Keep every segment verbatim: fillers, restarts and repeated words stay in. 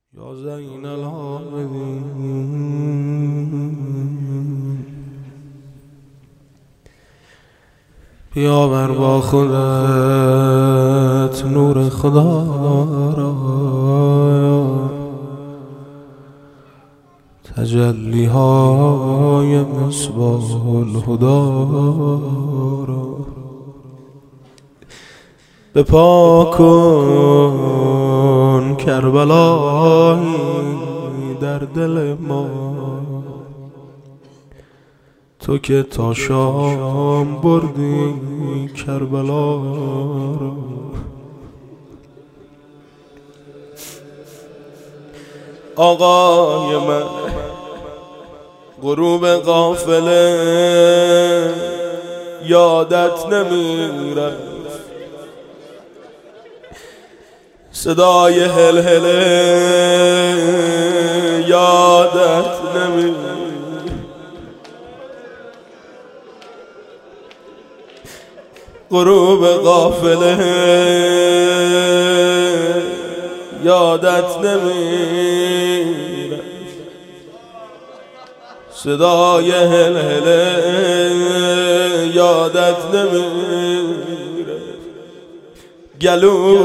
یا زین العابدین بیاور با خودت نور خدا را، تجلی های مصباح الهدی را بپا کن کربلایی در دل ما، تو که تا شام بردی کربلا را. آقای من غروب قافله یادت نمیره، صدای هلهله یادت نمیره، غروب قافله یادت نمیره، صدای هلهله یادت نمیره، گلو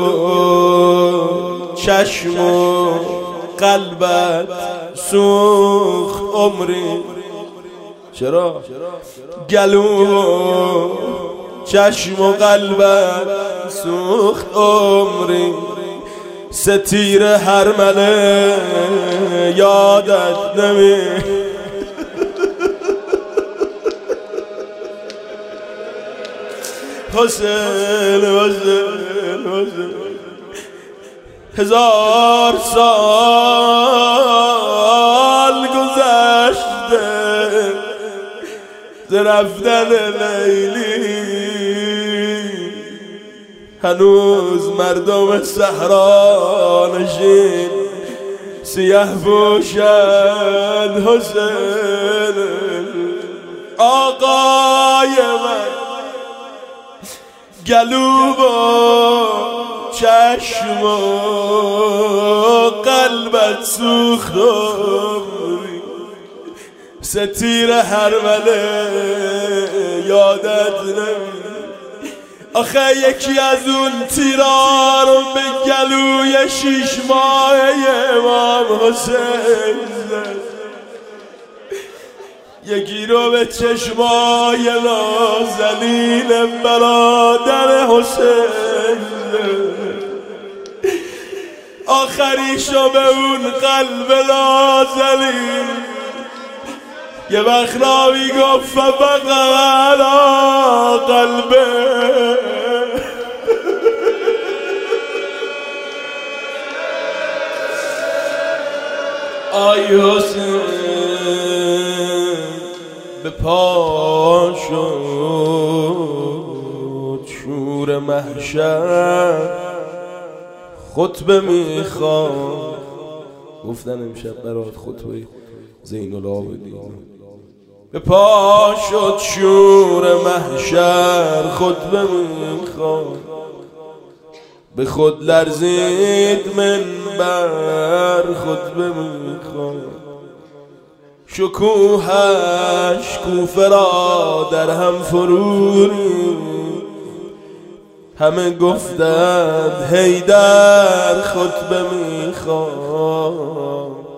چشم و قلبت سوخت عمری. چرا؟ گلو چشم و قلبت سوخت عمری، ستیر هرمله یادت نمیره، حسین حسین حسین هزار سال گذشته ز رفتن لیلی، هنوز مردم صحرا نشین سیه پوشن. حسین آقای من گلو با چشم و قلبت سوخت عمری، ستیر هرمله یادت نمیره. آخه یکی از اون تیرا رو به گلوی شیش ماه امام حسین زد، یکی رو به چشمای نازنین برادر حسین، آخریشو به اون قلب نازنین یه وقت راوی گفت فبقى قلبه. آی حسین به پا شد شور محشر، خطبه میخواد. گفتن امشب برات خطبه زین العابدین. به پا شد شور محشر، خطبه میخواد، به خود لرزید منبر، خطبه میخواد، شکوهش کوفه را در هم فرو ریخت، همه گفتند حیدر خطبه میخواد.